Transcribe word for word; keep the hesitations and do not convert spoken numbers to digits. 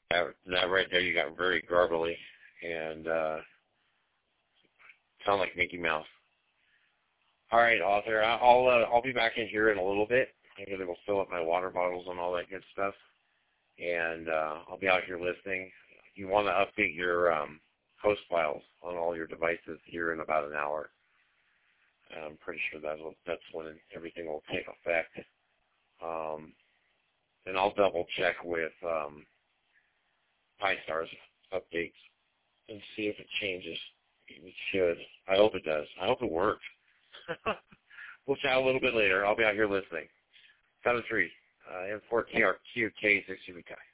That, that right there, you got very garbly and uh, sound like Mickey Mouse. All right, author. I'll uh, I'll be back in here in a little bit. I'm gonna go fill up my water bottles and all that good stuff, and uh, I'll be out here listening. You want to update your um, host files on all your devices here in about an hour. I'm pretty sure that's that's when everything will take effect. Um, and I'll double check with um, PyStar's updates and see if it changes. It should. I hope it does. I hope it works. We'll chat a little bit later. I'll be out here listening. seven three, uh, M four T R Q K sixty V K.